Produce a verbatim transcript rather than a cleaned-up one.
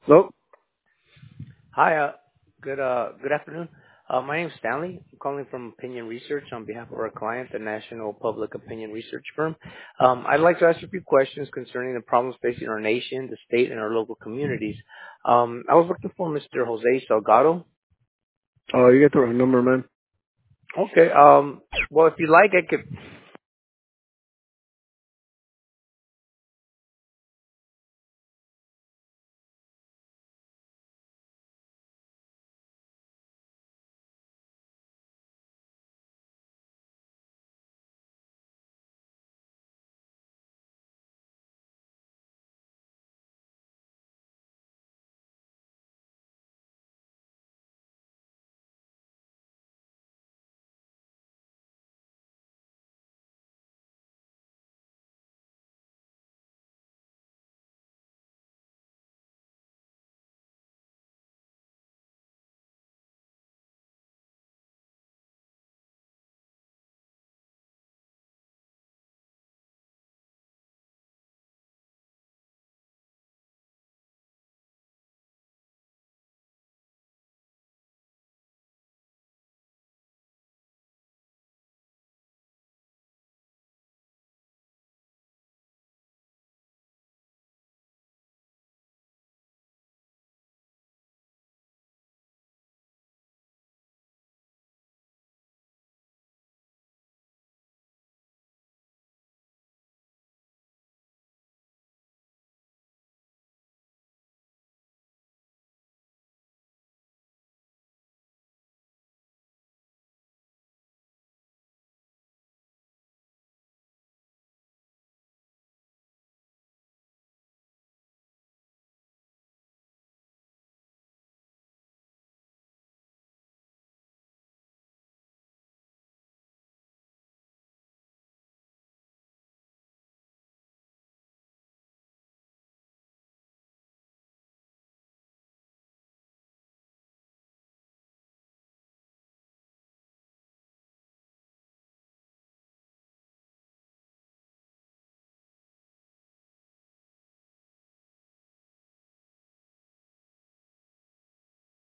Hello? Hi, uh, good uh, good afternoon. Uh, my name is Stanley. I'm calling from Opinion Research on behalf of our client, the National Public Opinion Research Firm. Um, I'd like to ask you a few questions concerning the problems facing our nation, the state, and our local communities. Um, I was looking for Mister Jose Salgado. Oh, you get the wrong number, man. Okay. Um, well, if you like, I could.